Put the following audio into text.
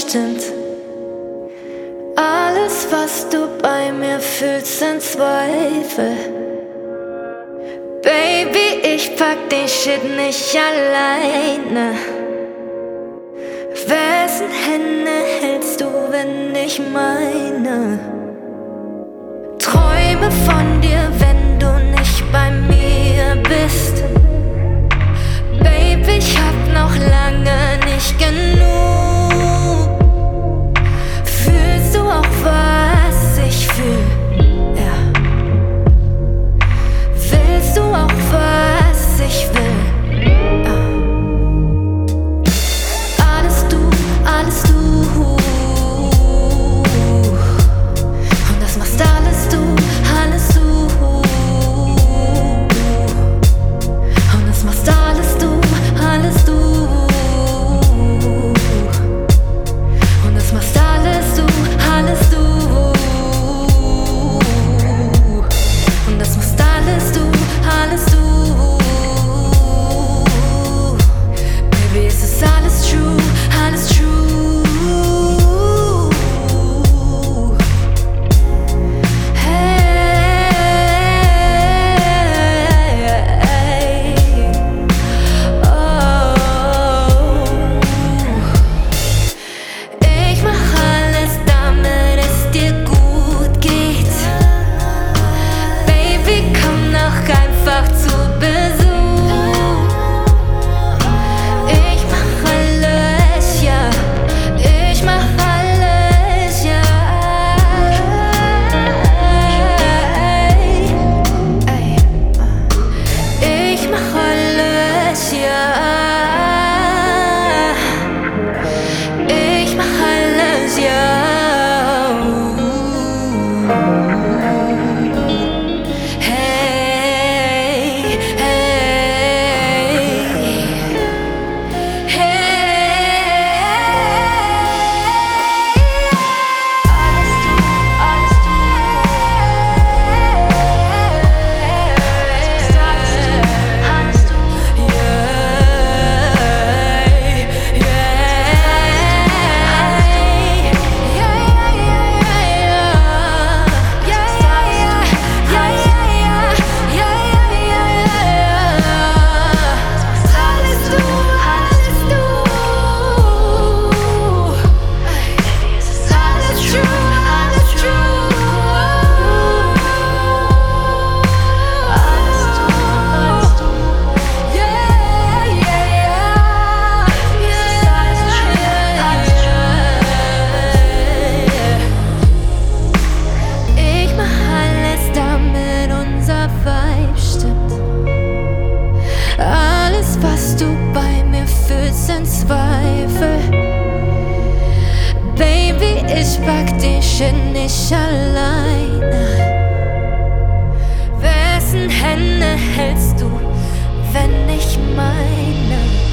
stimmt. Alles, was du bei mir fühlst, sind Zweifel. Baby, ich pack den Shit nicht alleine. Wessen Hände hältst du, wenn ich meine? Träume von dir, wenn du nicht bei mir bist. Baby, ich hab noch lange nicht genug. Fühlst du auch, was ich fühl? Ja. Willst du auch, was ich will? Ja. Alles du, alles du. Und das machst alles du, alles du. Und das machst alles du, alles du. Und das machst alles du, alles du. Und das machst alles du, alles du. Baby, es ist alles true, alles true. Was du bei mir fühlst, sind Zweifel. Baby, ich pack den Shit nicht alleine. Wessen Hände hältst du, wenn ich meine?